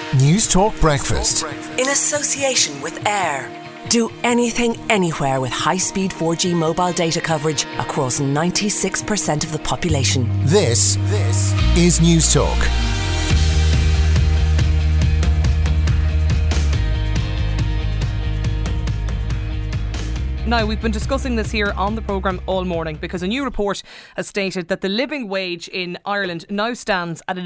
News Talk Breakfast. In association with AIR. Do anything, anywhere with high-speed 4G mobile data coverage across 96% of the population. This is News Talk. Now, we've been discussing this here on the programme all morning because a new report has stated that the living wage in Ireland now stands at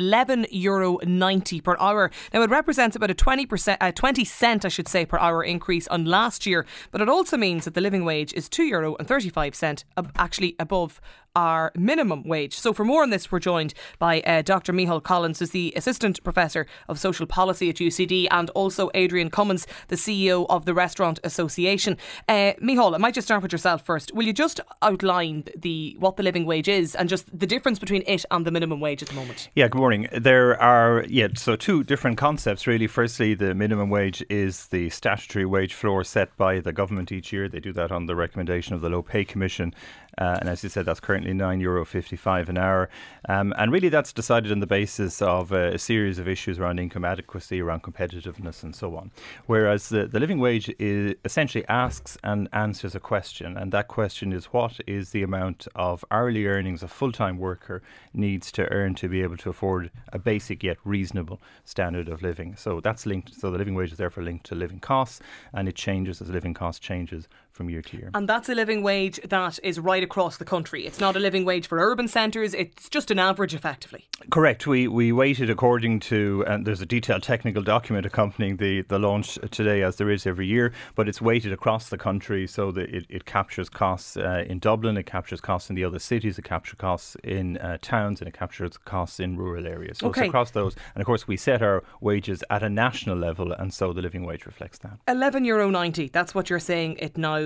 €11.90 per hour. Now, it represents about a 20 cent, per hour increase on last year, but it also means that the living wage is €2.35, actually above our minimum wage. So for more on this, we're joined by Dr. Micheál Collins, who's the Assistant Professor of Social Policy at UCD, and also Adrian Cummins, the CEO of the Restaurant Association. Micheál, I might just start with yourself first. Will you just outline what the living wage is and just the difference between it and the minimum wage at the moment? Yeah, good morning. There are so two different concepts really. Firstly, the minimum wage is the statutory wage floor set by the government each year. They do that on the recommendation of the Low Pay Commission. And as you said, that's currently €9.55 an hour. And really that's decided on the basis of a series of issues around income adequacy, around competitiveness and so on. Whereas the living wage essentially asks and answers a question. And that question is, what is the amount of hourly earnings a full-time worker needs to earn to be able to afford a basic yet reasonable standard of living? So that's linked. So the living wage is therefore linked to living costs, and it changes as living cost changes from year to year. And that's a living wage that is right across the country. It's not a living wage for urban centres. It's just an average, effectively. Correct. We weighted according to, and there's a detailed technical document accompanying the launch today, as there is every year, but it's weighted across the country so that it captures costs in Dublin, it captures costs in the other cities, it captures costs in towns, and it captures costs in rural areas. So it's across those. And of course, we set our wages at a national level, and so the living wage reflects that. €11.90. That's what you're saying it now.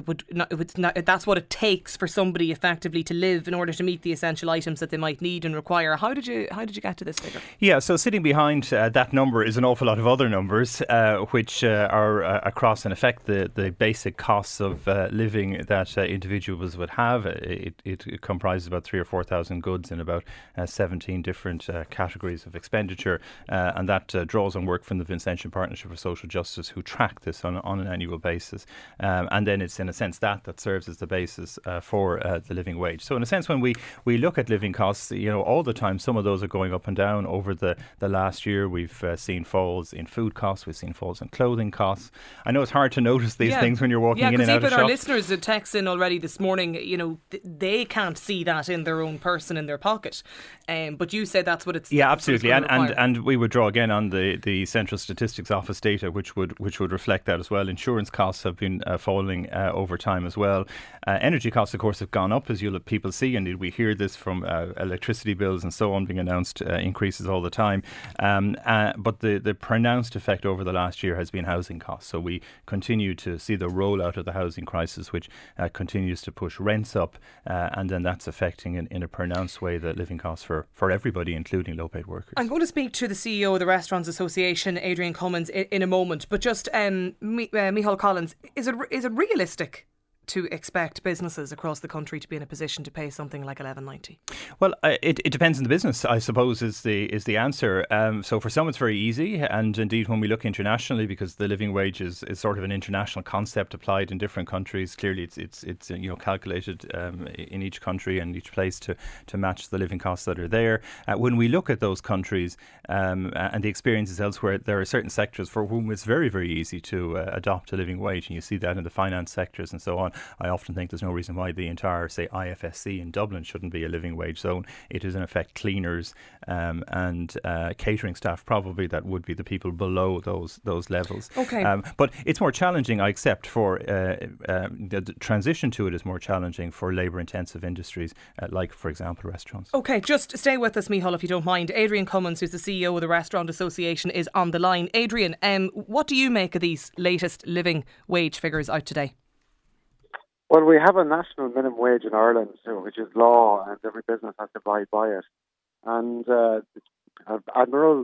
That's what it takes for somebody effectively to live in order to meet the essential items that they might need and require. How did you get to this figure? Yeah, so sitting behind that number is an awful lot of other numbers which are across, in effect, the basic costs of living that individuals would have. It comprises about 3,000 or 4,000 goods in about 17 different categories of expenditure, and that draws on work from the Vincentian Partnership for Social Justice, who track this on an annual basis. And then it's in a sense that serves as the basis for the living wage. So in a sense, when we look at living costs, all the time, some of those are going up and down. Over the last year, we've seen falls in food costs, we've seen falls in clothing costs. I know it's hard to notice these things when you're walking in and out of shops. Our listeners had texted in already this morning, they can't see that in their own purse and in their pocket. But you said that's what it's... Yeah, absolutely. And we would draw again on the Central Statistics Office data, which would reflect that as well. Insurance costs have been falling over time as well. Energy costs, of course, have gone up, as people see, and we hear this from electricity bills and so on being announced, increases all the time. But the pronounced effect over the last year has been housing costs. So we continue to see the rollout of the housing crisis, which continues to push rents up, and then that's affecting in a pronounced way the living costs for everybody, including low-paid workers. I'm going to speak to the CEO of the Restaurants Association, Adrian Cummins, in a moment. But just Micheál Collins, is it realistic to expect businesses across the country to be in a position to pay something like $11.90? Well, it depends on the business, I suppose, is the answer. So for some it's very easy, and indeed when we look internationally, because the living wage is sort of an international concept applied in different countries, clearly it's calculated in each country and each place to match the living costs that are there. When we look at those countries and the experiences elsewhere, there are certain sectors for whom it's very, very easy to adopt a living wage, and you see that in the finance sectors and so on. I often think there's no reason why the entire, say, IFSC in Dublin shouldn't be a living wage zone. It is in effect cleaners and catering staff, probably, that would be the people below those levels. Okay. But it's more challenging, I accept, for the transition to it is more challenging for labour-intensive industries like, for example, restaurants. Okay, just stay with us, Micheál, if you don't mind. Adrian Cummins, who's the CEO of the Restaurant Association, is on the line. Adrian, what do you make of these latest living wage figures out today? Well, we have a national minimum wage in Ireland, which is law, and every business has to abide by it. And it's admirable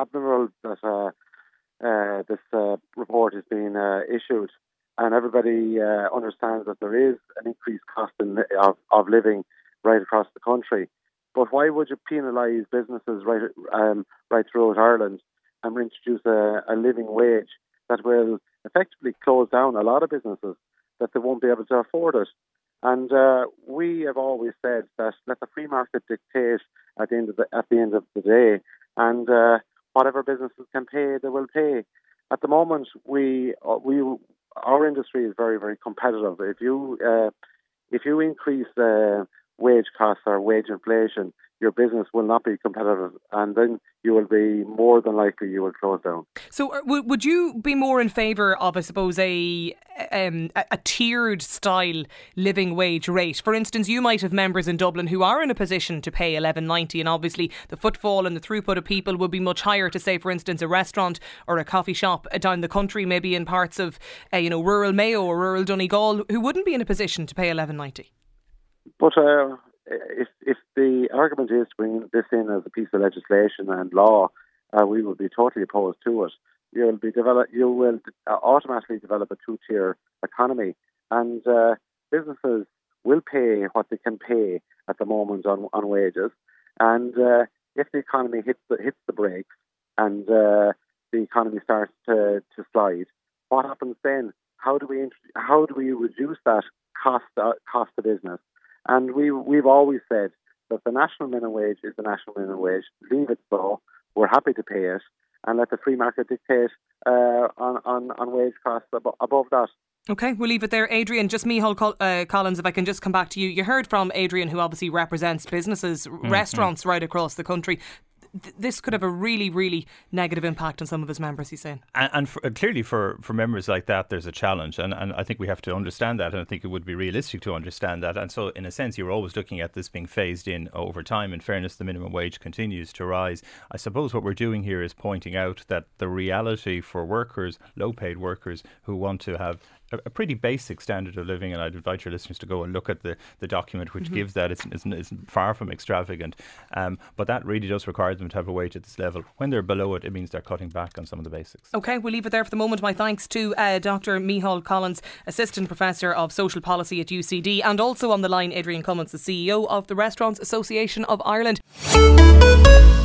that this report is being issued, and everybody understands that there is an increased cost of living right across the country. But why would you penalise businesses right throughout Ireland and introduce a living wage that will effectively close down a lot of businesses that they won't be able to afford it. And we have always said that let the free market dictate at the end of the day, and whatever businesses can pay, they will pay. At the moment, our industry is very, very competitive. If you increase wage costs or wage inflation, your business will not be competitive, and then you will be more than likely you will close down. So would you be more in favour of, I suppose, a tiered style living wage rate? For instance, you might have members in Dublin who are in a position to pay $11.90, and obviously the footfall and the throughput of people would be much higher to, say, for instance, a restaurant or a coffee shop down the country, maybe in parts of rural Mayo or rural Donegal, who wouldn't be in a position to pay $11.90. But if the argument is to bring this in as a piece of legislation and law, we will be totally opposed to it. You will automatically develop a two-tier economy, and businesses will pay what they can pay at the moment on wages. And if the economy hits the brakes and the economy starts to slide, what happens then? How do we reduce that cost of business? And we've always said that the national minimum wage is the national minimum wage. Leave it so. We're happy to pay it, and let the free market dictate on wage costs above that. OK, we'll leave it there. Adrian, just Micheál Collins, if I can just come back to you. You heard from Adrian, who obviously represents businesses, restaurants right across the country. This could have a really, really negative impact on some of his members, he's saying. And clearly for members like that, there's a challenge. And I think we have to understand that. And I think it would be realistic to understand that. And so, in a sense, you're always looking at this being phased in over time. In fairness, the minimum wage continues to rise. I suppose what we're doing here is pointing out that the reality for workers, low-paid workers, who want to have a pretty basic standard of living, and I'd invite your listeners to go and look at the document which gives that. It's far from extravagant, but that really does require them to have a wage at this level. When they're below it, it means they're cutting back on some of the basics. OK, we'll leave it there for the moment. My thanks to Dr. Micheál Collins, Assistant Professor of Social Policy at UCD, and also on the line Adrian Cummins, the CEO of the Restaurants Association of Ireland.